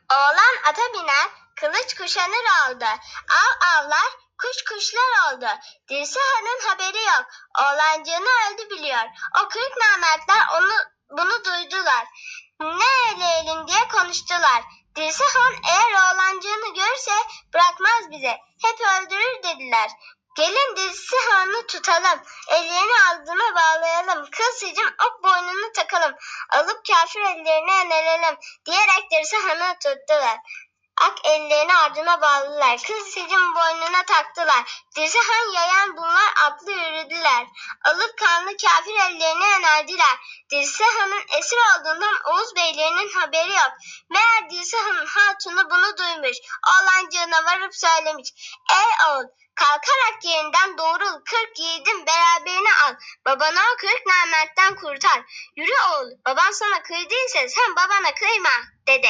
Oğlan ata biner, kılıç kuşanır oldu. Av avlar, kuş kuşlar oldu. Dirse Han'ın haberi yok. Oğlancığını öldü biliyor. O 40 namertler bunu duydular. Ne eyleyelim diye konuştular. Dirse Han eğer oğlancığını görse bırakmaz bize. Hep öldürür dediler. Gelin Dirse Han'ı tutalım. Ellerini ağzına bağlayalım. Kılsıcım ok boynunu takalım. Alıp kafir ellerine yönelelim diyerek Dirse Han'ı tuttular. Ak ellerini ardına bağladılar. Kılsıcım boynuna taktılar. Dirse Han yayan bunlar atlı yürüdüler. Alıp kanlı kafir ellerine yöneldiler. Dirse Han'ın esir olduğundan Oğuz beylerinin haberi yok. Meğer Dirse Han'ın hatunu bunu duymuş. Oğlancığına varıp söylemiş. Ey oğul, kalkarak yerinden doğrul, 40 yiğidin beraberine al. Babanı o 40 namertten kurtar. Yürü oğul, baban sana kıydıysa sen babana kıyma, dedi.